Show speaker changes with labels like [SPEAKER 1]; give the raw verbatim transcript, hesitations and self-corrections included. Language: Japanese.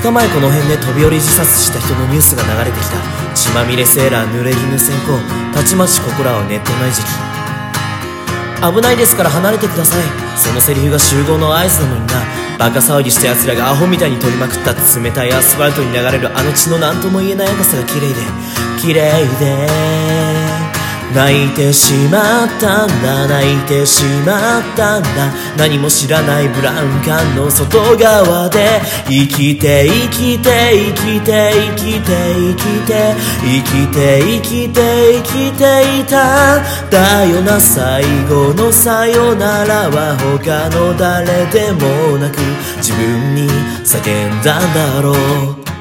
[SPEAKER 1] 日前この辺で飛び降り自殺した人のニュースが流れてきた。血まみれセーラー濡れ衣先行、たちまちここらはネットの餌食。危ないですから離れてください、そのセリフが集合の合図なのにな。バカ騒ぎした奴らがアホみたいに取りまくった冷たいアスファルトに流れるあの血の何とも言えない赤さが綺麗で綺麗で、泣いてしまったんだ、泣いてしまったんだ、何も知らないブラウン管の外側で生きて生きて生きて生きて生きて生きて生きて生きていただよな。最後のさよならは他の誰でもなく自分に叫んだんだろう。